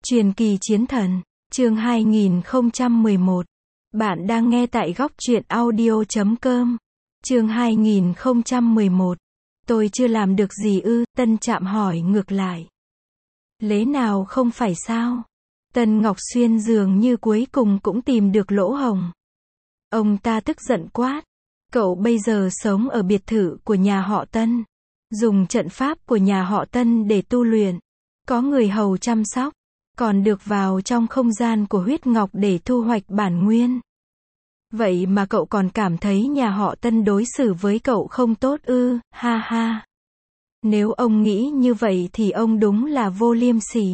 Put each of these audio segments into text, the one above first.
Truyền kỳ chiến thần, chương 2011. Bạn đang nghe tại góc truyện audio.com. Chương 2011. Tôi chưa làm được gì ư? Tân Trạm hỏi ngược lại. Lẽ nào không phải sao? Tân Ngọc Xuyên dường như cuối cùng cũng tìm được lỗ hổng. Ông ta tức giận quát. Cậu bây giờ sống ở biệt thự của nhà họ Tân. Dùng trận pháp của nhà họ Tân để tu luyện. Có người hầu chăm sóc. Còn được vào trong không gian của huyết ngọc để thu hoạch bản nguyên. Vậy mà cậu còn cảm thấy nhà họ Tân đối xử với cậu không tốt ư? Ha ha. Nếu ông nghĩ như vậy thì ông đúng là vô liêm sỉ.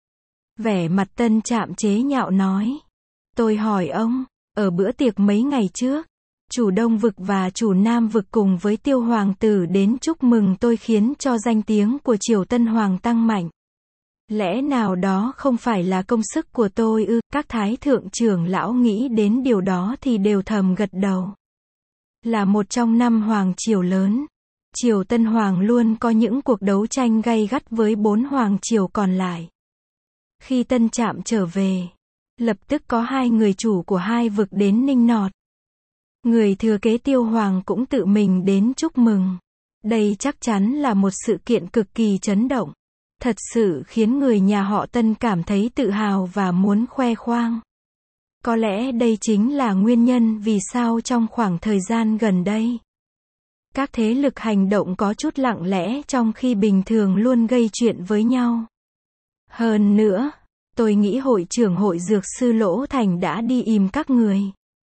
Vẻ mặt Tân Trạm chế nhạo nói. Tôi hỏi ông, ở bữa tiệc mấy ngày trước, chủ Đông Vực và chủ Nam Vực cùng với Tiêu Hoàng tử đến chúc mừng tôi khiến cho danh tiếng của triều Tân Hoàng tăng mạnh. Lẽ nào đó không phải là công sức của tôi ư? Các thái thượng trưởng lão nghĩ đến điều đó thì đều thầm gật đầu. Là một trong 5 hoàng triều lớn, triều Tân Hoàng luôn có những cuộc đấu tranh gay gắt với 4 hoàng triều còn lại. Khi Tân Trạm trở về, lập tức có 2 người chủ của 2 vực đến nịnh nọt. Người thừa kế Tiêu Hoàng cũng tự mình đến chúc mừng. Đây chắc chắn là một sự kiện cực kỳ chấn động. Thật sự khiến người nhà họ Tân cảm thấy tự hào và muốn khoe khoang. Có lẽ đây chính là nguyên nhân vì sao trong khoảng thời gian gần đây, các thế lực hành động có chút lặng lẽ trong khi bình thường luôn gây chuyện với nhau. Hơn nữa, tôi nghĩ hội trưởng hội dược sư Lỗ Thành đã đi ìm các người.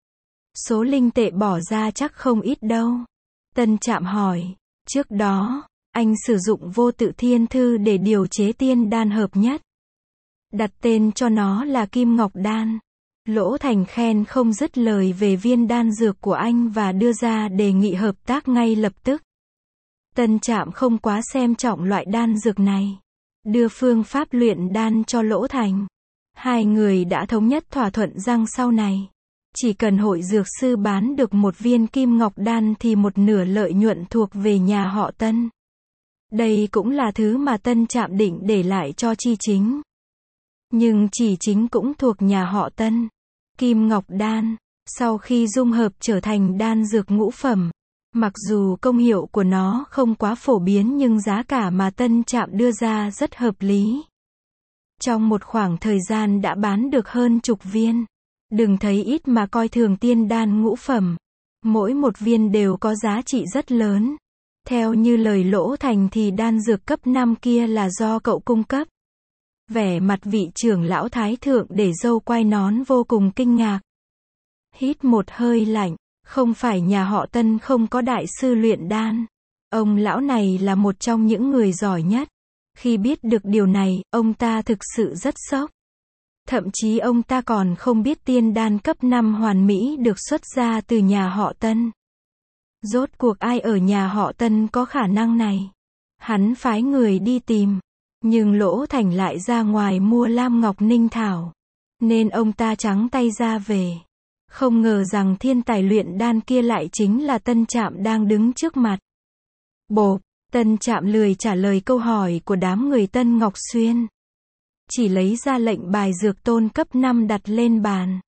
Số linh tệ bỏ ra chắc không ít đâu. Tân Trạm hỏi, trước đó, anh sử dụng vô tự thiên thư để điều chế tiên đan hợp nhất. Đặt tên cho nó là Kim Ngọc Đan. Lỗ Thành khen không dứt lời về viên đan dược của anh và đưa ra đề nghị hợp tác ngay lập tức. Tân Trạm không quá xem trọng loại đan dược này. Đưa phương pháp luyện đan cho Lỗ Thành. 2 người đã thống nhất thỏa thuận rằng sau này, chỉ cần hội dược sư bán được một viên Kim Ngọc Đan thì một nửa lợi nhuận thuộc về nhà họ Tân. Đây cũng là thứ mà Tân Trạm định để lại cho Chi Chính. Nhưng Chi Chính cũng thuộc nhà họ Tân. Kim Ngọc Đan, sau khi dung hợp trở thành đan dược ngũ phẩm, mặc dù công hiệu của nó không quá phổ biến nhưng giá cả mà Tân Trạm đưa ra rất hợp lý. Trong một khoảng thời gian đã bán được hơn chục viên. Đừng thấy ít mà coi thường tiên đan ngũ phẩm. Mỗi một viên đều có giá trị rất lớn. Theo như lời Lỗ Thành thì đan dược cấp 5 kia là do cậu cung cấp. Vẻ mặt vị trưởng lão thái thượng để râu quai nón vô cùng kinh ngạc. Hít một hơi lạnh, không phải nhà họ Tân không có đại sư luyện đan. Ông lão này là một trong những người giỏi nhất. Khi biết được điều này, ông ta thực sự rất sốc. Thậm chí ông ta còn không biết tiên đan cấp 5 hoàn mỹ được xuất ra từ nhà họ Tân. Rốt cuộc ai ở nhà họ Tân có khả năng này? Hắn phái người đi tìm. Nhưng Lỗ Thành lại ra ngoài mua Lam Ngọc Ninh Thảo. Nên ông ta trắng tay ra về. Không ngờ rằng thiên tài luyện đan kia lại chính là Tân Trạm đang đứng trước mặt. Bộp, Tân Trạm lười trả lời câu hỏi của đám người Tân Ngọc Xuyên. Chỉ lấy ra lệnh bài dược tôn cấp 5 đặt lên bàn.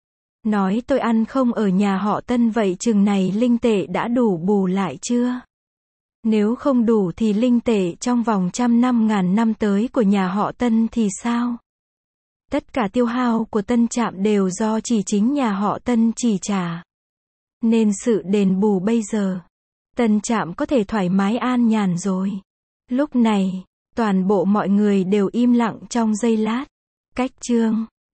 Nói tôi ăn không ở nhà họ Tân vậy chừng này linh tệ đã đủ bù lại chưa? Nếu không đủ thì linh tệ trong vòng 100 năm tới của nhà họ Tân thì sao? Tất cả tiêu hao của Tân Trạm đều do chỉ chính nhà họ Tân chỉ trả. Nên sự đền bù bây giờ, Tân Trạm có thể thoải mái an nhàn rồi. Lúc này, toàn bộ mọi người đều im lặng trong giây lát. Cách chương